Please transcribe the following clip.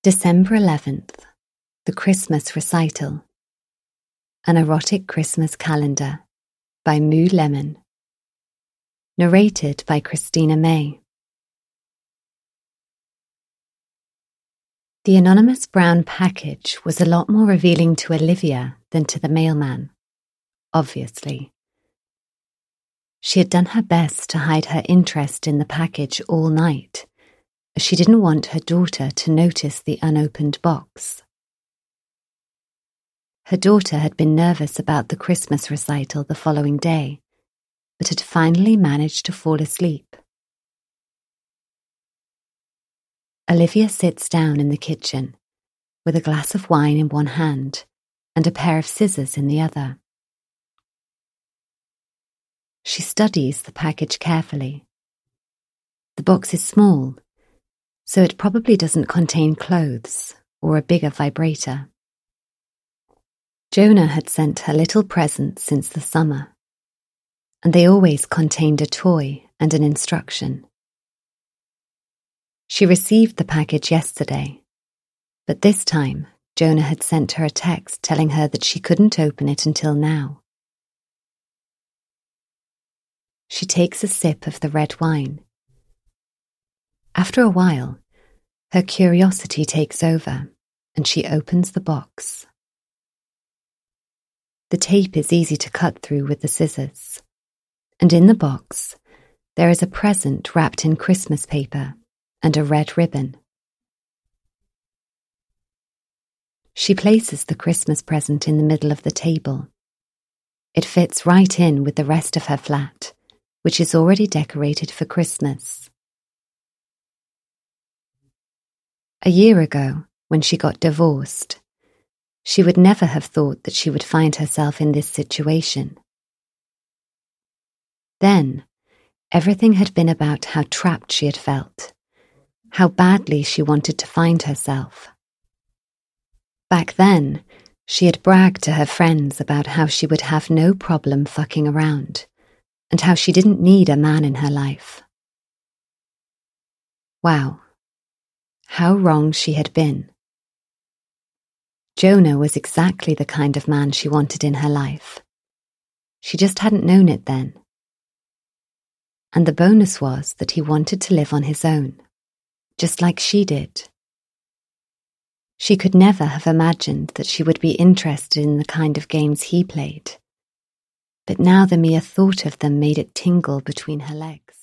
December 11th, The Christmas Recital. An Erotic Christmas Calendar by Moo Lemon. Narrated by Christina May. The anonymous brown package was a lot more revealing to Olivia than to the mailman, obviously. She had done her best to hide her interest in the package all night, as she didn't want her daughter to notice the unopened box. Her daughter had been nervous about the Christmas recital the following day, but had finally managed to fall asleep. Olivia sits down in the kitchen, with a glass of wine in one hand and a pair of scissors in the other. She studies the package carefully. The box is small, so it probably doesn't contain clothes or a bigger vibrator. Jonah had sent her little presents since the summer, and they always contained a toy and an instruction. She received the package yesterday, but this time Jonah had sent her a text telling her that she couldn't open it until now. She takes a sip of the red wine. After a while, her curiosity takes over, and she opens the box. The tape is easy to cut through with the scissors, and in the box, there is a present wrapped in Christmas paper and a red ribbon. She places the Christmas present in the middle of the table. It fits right in with the rest of her flat, which is already decorated for Christmas. A year ago, when she got divorced, she would never have thought that she would find herself in this situation. Then, everything had been about how trapped she had felt, how badly she wanted to find herself. Back then, she had bragged to her friends about how she would have no problem fucking around, and how she didn't need a man in her life. Wow. How wrong she had been. Jonah was exactly the kind of man she wanted in her life. She just hadn't known it then. And the bonus was that he wanted to live on his own, just like she did. She could never have imagined that she would be interested in the kind of games he played, but now the mere thought of them made it tingle between her legs.